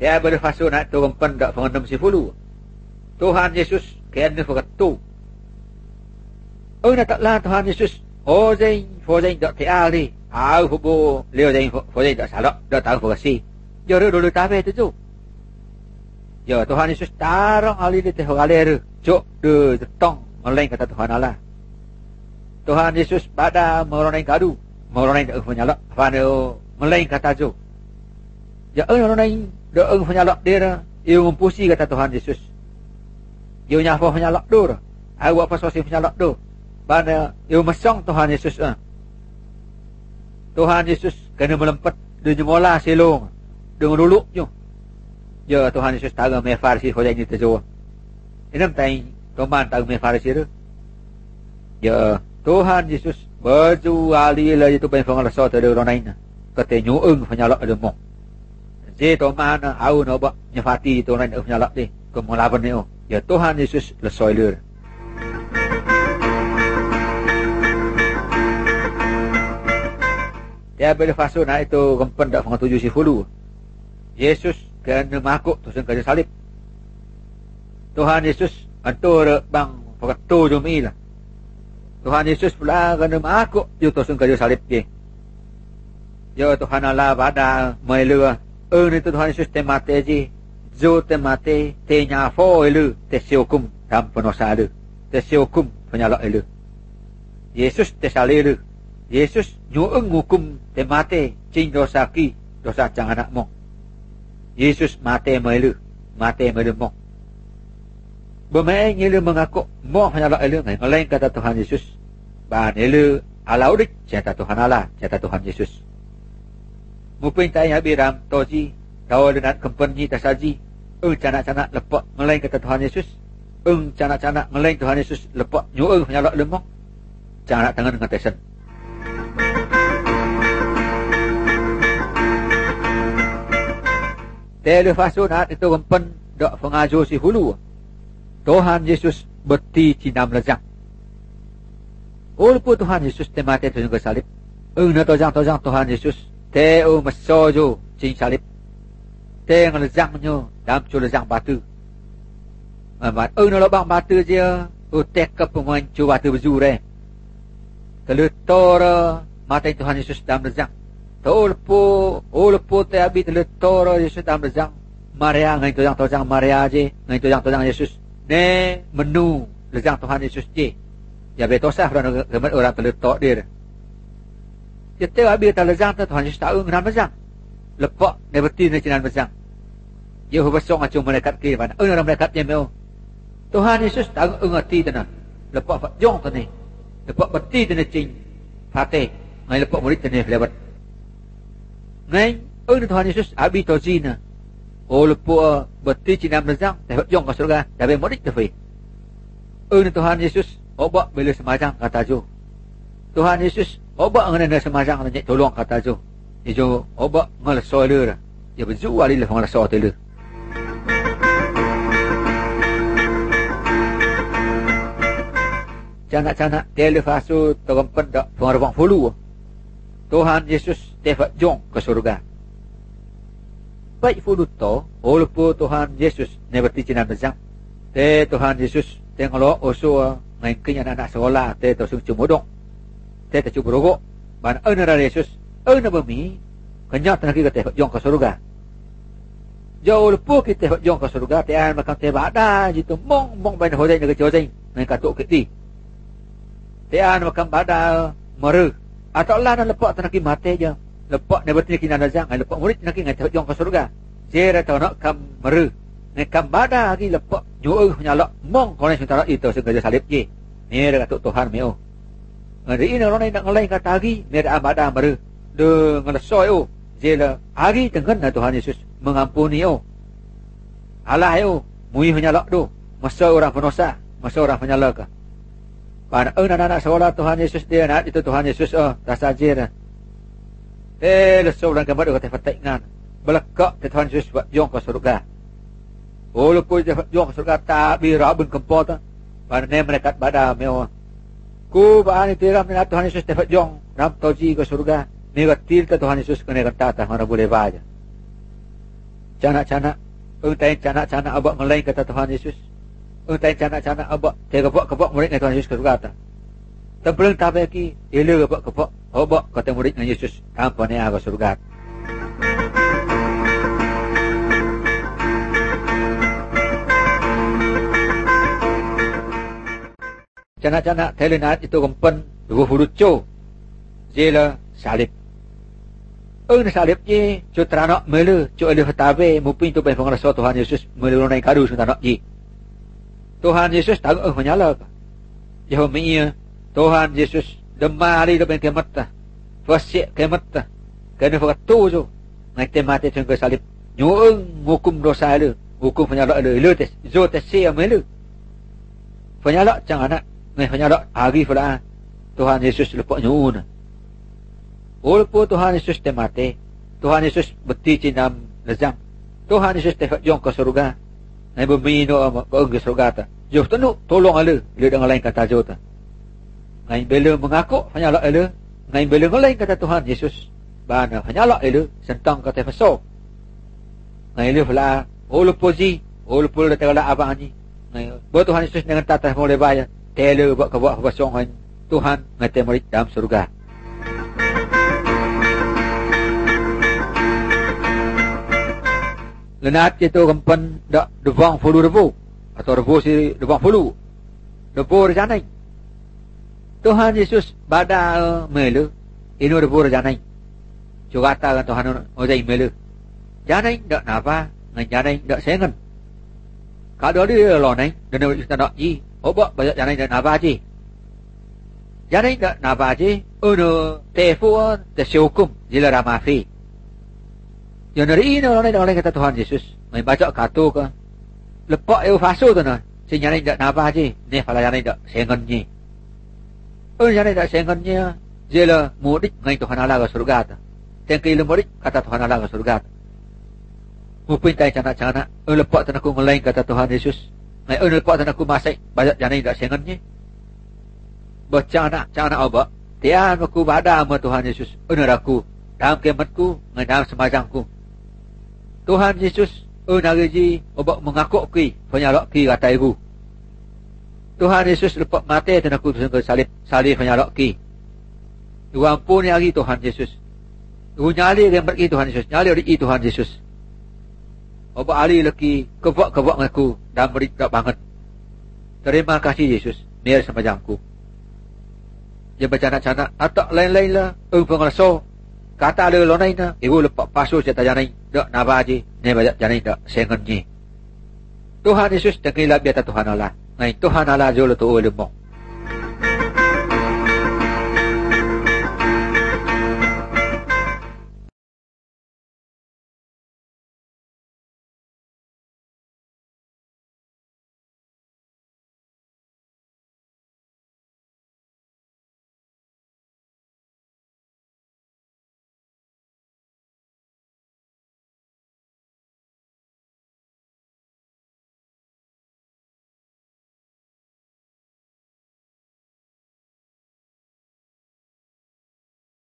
Dia boleh fasuk nak tu rempan dak pengendam si fulu. Tuhan Yesus kena fakatu. Nak taklah Tuhan Yesus. Zain, zain dak tiar ni. Hubo leo zain zain dak salah, dak tahu fakasi. Jora dulu tabe tu. Ya Tuhan Yesus tarang ali di teh galer. Cok de jetong melain kata Tuhan Allah. Tuhan Yesus pada meronai kadu, meronai dak menyalak. Fano melain kata jo. Ya meronai dak menyalak dia. Ia mempusi kata Tuhan Yesus. Ia nyafa menyalak dur. Awak apa sosi menyalak dur. Bana ia mesong Tuhan Yesus. Tuhan Yesus kena melempet di jemola silong dengan duluk je. Ya Tuhan Yesus tahu mefar si hoja ini terjua. Inam tain toman tahu mefar si tu. Ya Tuhan Yesus baju ali lah itu banyak pengalasau terde orang lain. Kata nyuung penyalak ada mong. Je toman au no ba nyafati tu orang penyalak ni. Kemulaban ni. Ya Tuhan Yesus lesoi lur. Dia boleh fasuk nak itu rempen dak pengetuju si fulu. Yesus kena makuk tusen kayu salib. Tuhan Yesus antur bang fakatu jumi lah. Tuhan Yesus pula kena makuk ju tusen kayu salib je. Ya Tuhan Allah pada melua. Itu Tuhan Yesus temate je. Jo temate te nyafo elu te siukum tam penosa elu. Te siukum penyalak elu. Yesus te salilu. Yesus nyuung hukum te mate cing dosa ki dosa cang anak mong. Yesus mate melu mong. Bermain elu mengaku mong penyalak elu ngai ngelain kata Tuhan Yesus. Ban elu alaudik kata Tuhan Allah, kata Tuhan Yesus. Mupin tay habiram toji tahu dengan kempenyi tasaji. Canak-canak lepak ngelain kata Tuhan Yesus. Canak-canak ngelain Tuhan Yesus lepak nyuung penyalak elu mong. Canak tangan dengan tesen. Telefasonat itu rempen dak pengajo si hulu. Tuhan Yesus beti cinam lezang. Walaupun Tuhan Yesus temate tu juga salib. Na tojang Tuhan Yesus teu mesojo cing salib. Te ngelezangnya dalam cu lezang batu. Amat na lobang batu je. Tek ke pemain cu batu berzure. Teletor mata Tuhan Yesus dalam lezang. Olpo te abi teletor Yesus dalam lezang. Maria ngai tojang Maria je, ngai tojang Yesus. Ne menu lezang Tuhan Yesus je. Ya betosah orang teletor dia. Kita abi ta lezang Tuhan Yesus tahu ngan lezang. Lepak ne beti ne cinan lezang. Ye hubasong acu malaikat ke mana? Orang malaikat je meu. Tuhan Yesus tahu ngati tana. Lepak fak jong tane. Lepak beti tane cing. Fate ngai lepak murid tane lewat. Ngai Tuhan Yesus abi tozina. Lepak beti cinan lezang teh jong ke surga. Tapi murid tefi. Tuhan Yesus obak bila semajang kata jo. Tuhan Yesus obak ngena semajang nanya tolong kata jo. Ijo obak ngalso le. Ya bezu ali le ngalso tele. Canak-canak telefasu terempen dak pengarwang fulu. Tuhan Yesus tefak jong ke surga. Baik fulu to, walaupun Tuhan Yesus ne berti cinan bezang. Te Tuhan Yesus tengok oso ngai kenya anak sekolah te to sung cumodong. Te te cuburogo. Ban eunara Yesus, euna bumi kenya tanah kita tefak jong ke surga. Jauh lepo kita tefak jong ke surga te an makan te bada jitu mong ban hodai nege jodai ngai katuk kiti. Te an makan bada meru. Atau Allah nak lepak tanah kita mati je. Lepak ne berti kinan azang, ngai lepak murid nak ngai tefak jong ke surga. Jera tau nak kam meru. Ngai kam bada lagi lepak nyuung nyalak mong konen sementara itu sengaja salib je. Ni ada katuk Tuhan meu. Ngari ini orang nak ngelain kata lagi, ni ada amada meru. De ngelesoi oh. Jela hari tengkan Tuhan Yesus mengampuni oh. Allah oh, mui menyalak do. Masa orang penosa, masa orang penyalak. Pada anak-anak sekolah Tuhan Yesus dia nak itu Tuhan Yesus oh, tak saja. Lesau orang gambar kata fatingan. Belakak Tuhan Yesus buat jong ke surga. Walaupun dia jong ke surga tak birabun kempot. Pada ne melekat pada mewah. Ku bani tiram ni Tuhan Yesus dapat jong ram toji ke surga. Ni gatil ke Tuhan Yesus kena kata mana boleh baca. canak-canak canak-canak abak ngelain kata Tuhan Yesus. Canak-canak abak kebak murid dengan Tuhan Yesus ke surga. Terbeleng tak lagi ila kebak abak kata murid dengan Yesus tanpa ni ke surga. Canak-canak telenat itu gempen dua huluco jela salib. Salib je cuteranak mele elih tabe mupin tu bai pengrasa Tuhan Yesus melunai kadu suntanak je. Tuhan Yesus tak menyala. Jeho miya Tuhan Yesus demari depan kiamat ta. Fasik kiamat ta. Kena fakatu jo. Ngai temate tengke salib. Nyueng hukum dosa le, hukum penyala le tes zo tes sia mele. Penyala cang anak ngai penyala hari fala Tuhan Yesus lepak nyuun. Walaupun Tuhan Yesus temate, Tuhan Yesus beti cinam lezam. Tuhan Yesus tefak jong ke surga. Ngai bermino ke surga ta. Jo tenu tolong ale, le dengan lain kata jo ta. Ngai bela mengaku penyala ale, ngai bela ngelain kata Tuhan Yesus. Bana penyala ale sentang kata faso. Ngai le fala, walaupun le tegala abang ni. Ngai buat Tuhan Yesus dengan tata boleh bayar. Tele buat kebak pasongan Tuhan ngai temurit dalam surga. Lenat itu gempen dak devang fulu rebu atau rebu si devang fulu rebu rejanai. Tuhan Yesus badal melu inu rebu rejanai. Juga kata Tuhan ojai melu. Janai dak napa, ngai janai dak sengen. Kalau dia lonai dan kita nak ji, obak banyak janai dak napa ji. Janai dak napa ji, unu telefon tersiukum jila ramafi. Yang dari ini orang lain kata Tuhan Yesus, main baca katu ke, lepak eu fasu tu na, si janai dak napa ji, ni fala janai dak sengen ji. Janai dak sengen ji, jila murid ngai Tuhan Allah ke surga ta. Tengki ilmu murid kata Tuhan Allah ke surga ta. Mupintai canak-canak, lepak tan aku ngelain kata Tuhan Yesus. Ngai lepak tan aku masai banyak janai dak sengen ji. Bercanak abak, tian aku bada sama Tuhan Yesus. Aku dalam kiamatku, ngai dalam semajangku. Tuhan Yesus nagaji obak mengaku ki penyalak ki kata ibu. Tuhan Yesus lepak mati dan aku sangka salib penyalak ki. Ibu ampuni lagi Tuhan Yesus. Ibu nyali yang pergi Tuhan Yesus, nyali di Tuhan Yesus. Obak ali lagi kebak aku dan beri tak banget. Terima kasih Yesus, biar semajangku. Dia bercanak-canak atau lain-lain lah. Pengerso kata ada lonai na, ibu lepak pasu cerita janai dak napa ji, ni banyak janai dak sengen ji. Tuhan Yesus tengkilah biata Tuhan Allah. Ngai Tuhan Allah jolo tu lemong.